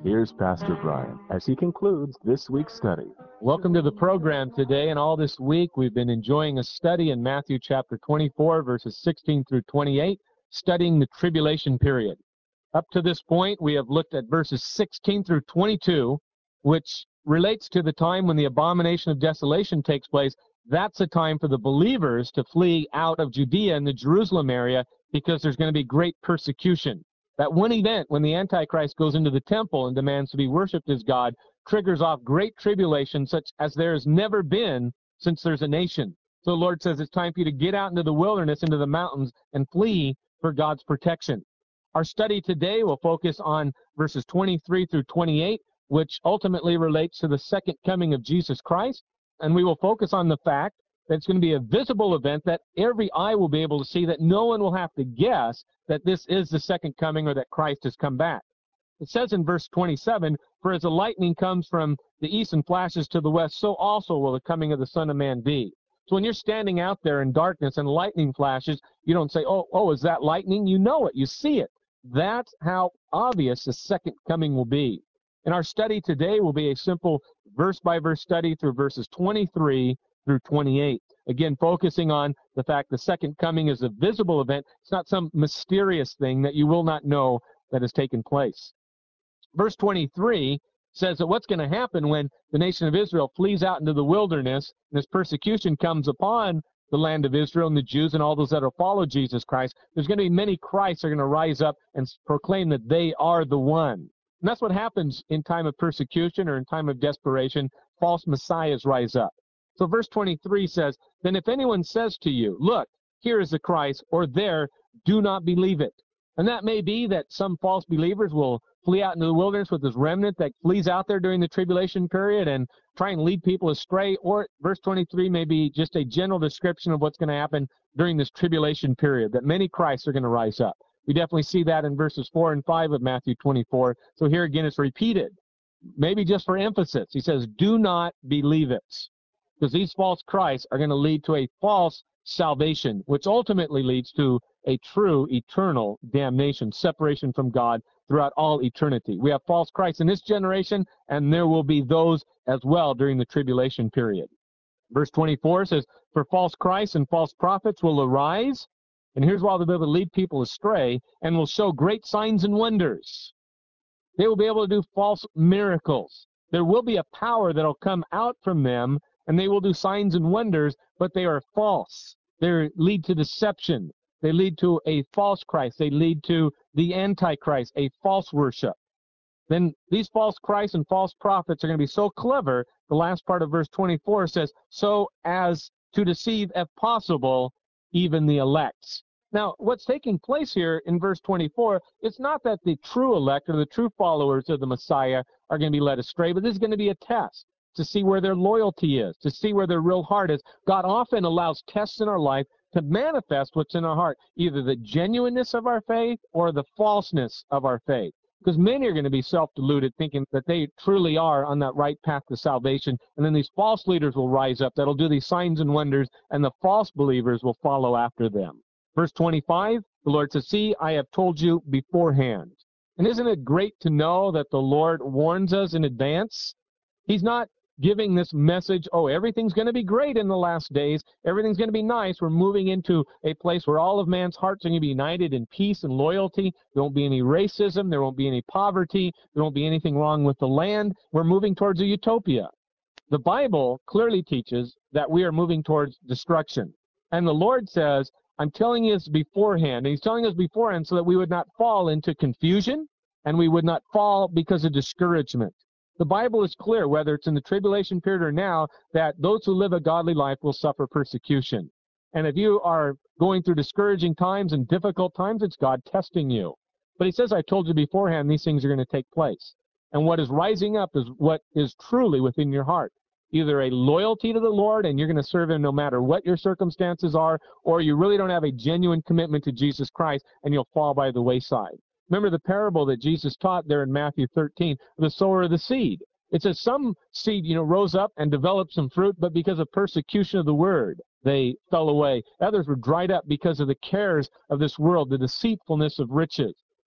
Here's Pastor Brian as he concludes this week's study. Welcome to the program today, and all this week we've been enjoying a study in Matthew chapter 24, verses 16 through 28, studying the tribulation period. Up to this point, we have looked at verses 16 through 22, which relates to the time when the abomination of desolation takes place. That's a time for the believers to flee out of Judea and the Jerusalem area because there's going to be great persecution. That one event when the Antichrist goes into the temple and demands to be worshipped as God triggers off great tribulation such as there has never been since there's a nation. So the Lord says it's time for you to get out into the wilderness, into the mountains, and flee for God's protection. Our study today will focus on verses 23 through 28, which ultimately relates to the second coming of Jesus Christ. And we will focus on the fact that it's going to be a visible event that every eye will be able to see, that no one will have to guess that this is the second coming or that Christ has come back. It says in verse 27, "For as the lightning comes from the east and flashes to the west, so also will the coming of the Son of Man be." So when you're standing out there in darkness and lightning flashes, you don't say, oh, is that lightning? You know it. You see it. That's how obvious the second coming will be. And our study today will be a simple verse-by-verse study through verses 23 through 28. Again, focusing on the fact the second coming is a visible event. It's not some mysterious thing that you will not know that has taken place. Verse 23 says that what's going to happen when the nation of Israel flees out into the wilderness and this persecution comes upon the land of Israel and the Jews and all those that will follow Jesus Christ, there's going to be many Christs are going to rise up and proclaim that they are the one. And that's what happens in time of persecution or in time of desperation. False messiahs rise up. So verse 23 says, "Then if anyone says to you, 'Look, here is the Christ,' or 'there,' do not believe it." And that may be that some false believers will flee out into the wilderness with this remnant that flees out there during the tribulation period and try and lead people astray. Or verse 23 may be just a general description of what's going to happen during this tribulation period, that many Christs are going to rise up. We definitely see that in verses 4 and 5 of Matthew 24. So here again it's repeated, maybe just for emphasis. He says, do not believe it. Because these false Christs are going to lead to a false salvation, which ultimately leads to a true eternal damnation, separation from God throughout all eternity. We have false Christs in this generation, and there will be those as well during the tribulation period. Verse 24 says, "For false Christs and false prophets will arise," and here's why they'll be able to lead people astray, "and will show great signs and wonders." They will be able to do false miracles. There will be a power that will come out from them, and they will do signs and wonders, but they are false. They lead to deception. They lead to a false Christ. They lead to the Antichrist, a false worship. Then these false Christs and false prophets are going to be so clever, the last part of verse 24 says, "so as to deceive, if possible, even the elect." Now, what's taking place here in verse 24, it's not that the true elect or the true followers of the Messiah are going to be led astray, but this is going to be a test to see where their loyalty is, to see where their real heart is. God often allows tests in our life to manifest what's in our heart, either the genuineness of our faith or the falseness of our faith. Because many are going to be self-deluded, thinking that they truly are on that right path to salvation, and then these false leaders will rise up that'll do these signs and wonders, and the false believers will follow after them. Verse 25, the Lord says, "See, I have told you beforehand." And isn't it great to know that the Lord warns us in advance? He's not giving this message, oh, everything's going to be great in the last days. Everything's going to be nice. We're moving into a place where all of man's hearts are going to be united in peace and loyalty. There won't be any racism. There won't be any poverty. There won't be anything wrong with the land. We're moving towards a utopia. The Bible clearly teaches that we are moving towards destruction. And the Lord says, I'm telling you this beforehand. And He's telling us beforehand so that we would not fall into confusion and we would not fall because of discouragement. The Bible is clear, whether it's in the tribulation period or now, that those who live a godly life will suffer persecution. And if you are going through discouraging times and difficult times, it's God testing you. But He says, I told you beforehand these things are going to take place. And what is rising up is what is truly within your heart. Either a loyalty to the Lord and you're going to serve Him no matter what your circumstances are, or you really don't have a genuine commitment to Jesus Christ and you'll fall by the wayside. Remember the parable that Jesus taught there in Matthew 13, the sower of the seed. It says some seed, rose up and developed some fruit, but because of persecution of the word, they fell away. Others were dried up because of the cares of this world, the deceitfulness of riches.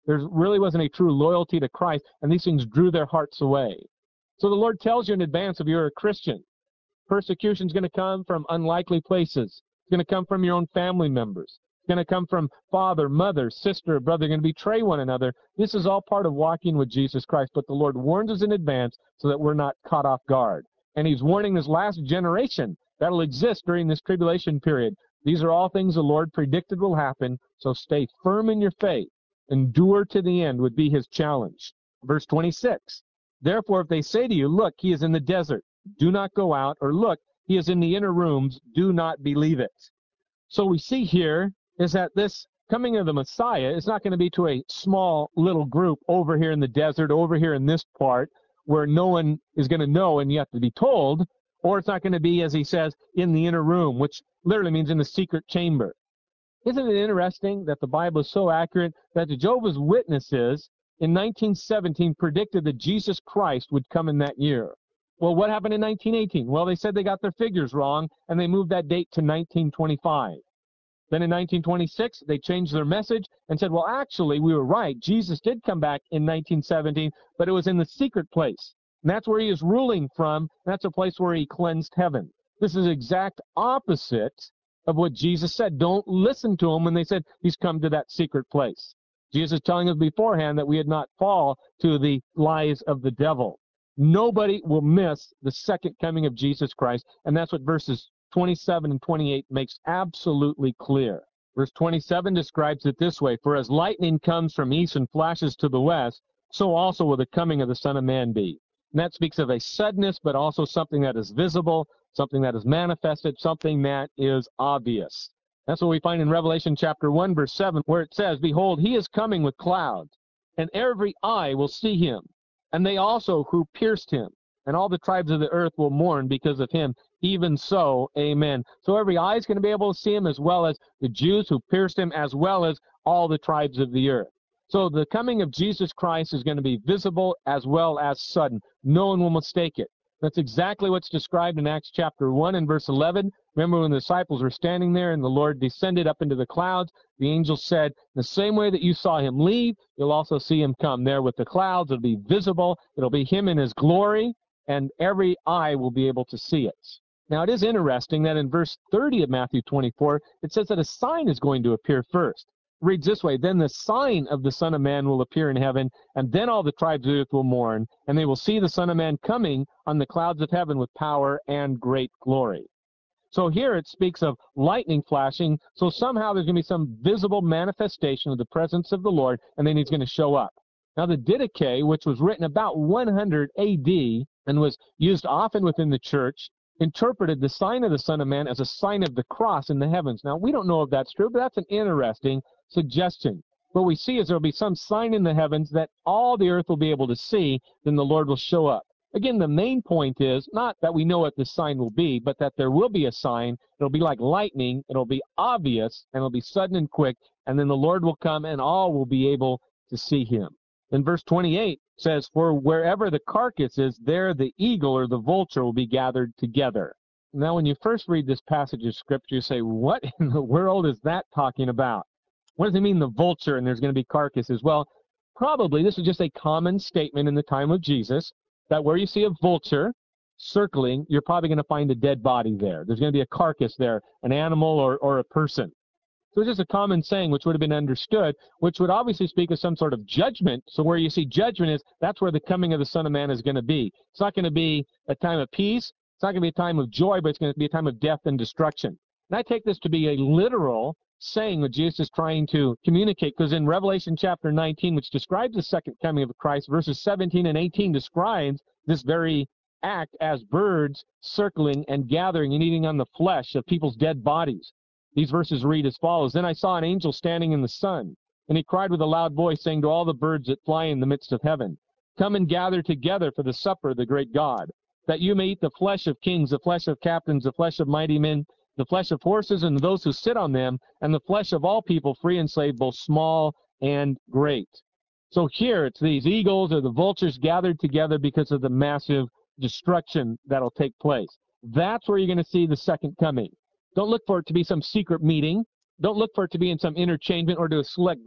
There really wasn't a true loyalty to Christ, and these things drew their hearts away. So the Lord tells you in advance if you're a Christian, persecution is going to come from unlikely places. It's going to come from your own family members. It's going to come from father, mother, sister, brother. They're going to betray one another. This is all part of walking with Jesus Christ. But the Lord warns us in advance so that we're not caught off guard. And he's warning this last generation that'll exist during this tribulation period. These are all things the Lord predicted will happen. So stay firm in your faith. Endure to the end would be his challenge. Verse 26. Therefore, if they say to you, look, he is in the desert, do not go out, or look, he is in the inner rooms, do not believe it. So we see here is that this coming of the Messiah is not going to be to a small little group over here in the desert, over here in this part, where no one is going to know and you have to be told, or it's not going to be, as he says, in the inner room, which literally means in the secret chamber. Isn't it interesting that the Bible is so accurate that the Jehovah's Witnesses in 1917 predicted that Jesus Christ would come in that year? Well, what happened in 1918? Well, they said they got their figures wrong, and they moved that date to 1925. Then in 1926, they changed their message and said, well, actually, we were right. Jesus did come back in 1917, but it was in the secret place. And that's where he is ruling from. That's a place where he cleansed heaven. This is exact opposite of what Jesus said. Don't listen to him when they said he's come to that secret place. Jesus is telling us beforehand that we had not fall to the lies of the devil. Nobody will miss the second coming of Jesus Christ, and that's what verses 27 and 28 makes absolutely clear. Verse 27 describes it this way, for as lightning comes from east and flashes to the west, so also will the coming of the Son of Man be. And that speaks of a suddenness, but also something that is visible, something that is manifested, something that is obvious. That's what we find in Revelation chapter 1, verse 7, where it says, behold, he is coming with clouds, and every eye will see him, and they also who pierced him, and all the tribes of the earth will mourn because of him. Even so, amen. So every eye is going to be able to see him, as well as the Jews who pierced him, as well as all the tribes of the earth. So the coming of Jesus Christ is going to be visible as well as sudden. No one will mistake it. That's exactly what's described in Acts chapter 1 and verse 11. Remember when the disciples were standing there and the Lord descended up into the clouds, the angel said, the same way that you saw him leave, you'll also see him come there with the clouds. It'll be visible. It'll be him in his glory, and every eye will be able to see it. Now, it is interesting that in verse 30 of Matthew 24, it says that a sign is going to appear first. It reads this way, then the sign of the Son of Man will appear in heaven, and then all the tribes of the earth will mourn, and they will see the Son of Man coming on the clouds of heaven with power and great glory. So here it speaks of lightning flashing, so somehow there's going to be some visible manifestation of the presence of the Lord, and then he's going to show up. Now, the Didache, which was written about 100 A.D. and was used often within the church, interpreted the sign of the Son of Man as a sign of the cross in the heavens. Now, we don't know if that's true, but that's an interesting suggestion. What we see is there will be some sign in the heavens that all the earth will be able to see, then the Lord will show up. Again, the main point is not that we know what the sign will be, but that there will be a sign. It'll be like lightning. It'll be obvious, and it'll be sudden and quick, and then the Lord will come, and all will be able to see him. In verse 28 says, for wherever the carcass is, there the eagle or the vulture will be gathered together. Now, when you first read this passage of Scripture, you say, what in the world is that talking about? What does it mean, the vulture, and there's going to be carcasses? Well, probably this is just a common statement in the time of Jesus, that where you see a vulture circling, you're probably going to find a dead body there. There's going to be a carcass there, an animal or a person. So it's just a common saying which would have been understood, which would obviously speak of some sort of judgment. So where you see judgment is, that's where the coming of the Son of Man is going to be. It's not going to be a time of peace. It's not going to be a time of joy, but it's going to be a time of death and destruction. And I take this to be a literal saying that Jesus is trying to communicate, because in Revelation chapter 19, which describes the second coming of Christ, verses 17 and 18 describes this very act as birds circling and gathering and eating on the flesh of people's dead bodies. These verses read as follows, then I saw an angel standing in the sun, and he cried with a loud voice, saying to all the birds that fly in the midst of heaven, come and gather together for the supper of the great God, that you may eat the flesh of kings, the flesh of captains, the flesh of mighty men, the flesh of horses and those who sit on them, and the flesh of all people, free and slave, both small and great. So here it's these eagles or the vultures gathered together because of the massive destruction that'll take place. That's where you're going to see the second coming. Don't look for it to be some secret meeting. Don't look for it to be in some interchangement or to a select group.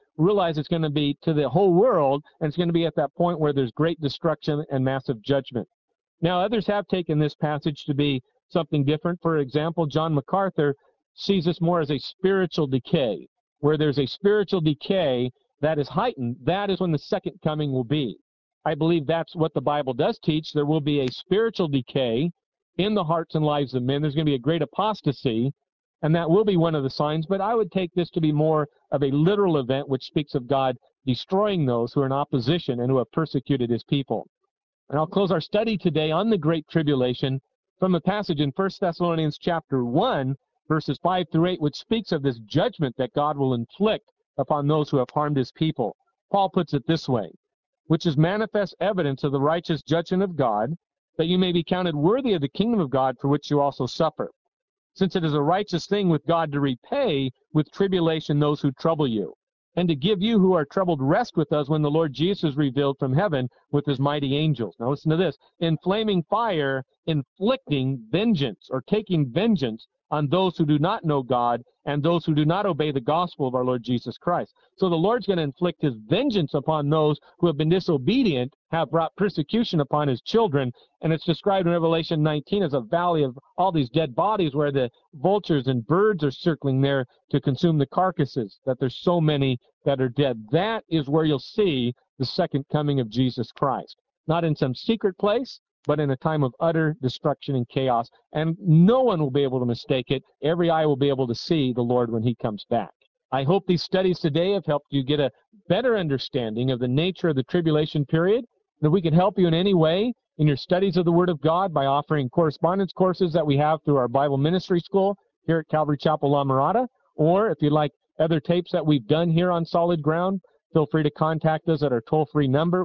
realize it's going to be to the whole world, and it's going to be at that point where there's great destruction and massive judgment. Now, others have taken this passage to be something different. For example, John MacArthur sees this more as a spiritual decay. Where there's a spiritual decay that is heightened, that is when the second coming will be. I believe that's what the Bible does teach. There will be a spiritual decay in the hearts and lives of men. There's going to be a great apostasy, and that will be one of the signs. But I would take this to be more of a literal event which speaks of God destroying those who are in opposition and who have persecuted his people. And I'll close our study today on the Great Tribulation from a passage in 1 Thessalonians chapter 1, verses 5 through 8, which speaks of this judgment that God will inflict upon those who have harmed his people. Paul puts it this way, which is manifest evidence of the righteous judgment of God, that you may be counted worthy of the kingdom of God for which you also suffer. Since it is a righteous thing with God to repay with tribulation those who trouble you, and to give you who are troubled rest with us when the Lord Jesus is revealed from heaven with his mighty angels. Now listen to this. In flaming fire, inflicting vengeance or taking vengeance on those who do not know God and those who do not obey the gospel of our Lord Jesus Christ. So the Lord's going to inflict his vengeance upon those who have been disobedient, have brought persecution upon his children, and it's described in Revelation 19 as a valley of all these dead bodies where the vultures and birds are circling there to consume the carcasses, that there's so many that are dead. That is where you'll see the second coming of Jesus Christ. Not in some secret place, but in a time of utter destruction and chaos, and no one will be able to mistake it. Every eye will be able to see the Lord when he comes back. I hope these studies today have helped you get a better understanding of the nature of the tribulation period, and if we can help you in any way in your studies of the Word of God by offering correspondence courses that we have through our Bible Ministry School here at Calvary Chapel, La Mirada, or if you'd like other tapes that we've done here on Solid Ground, feel free to contact us at our toll-free number,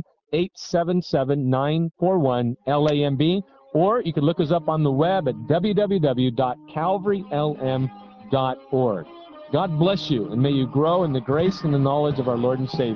1-877-941-LAMB, or you can look us up on the web at www.calvarylm.org. God bless you, and may you grow in the grace and the knowledge of our Lord and Savior.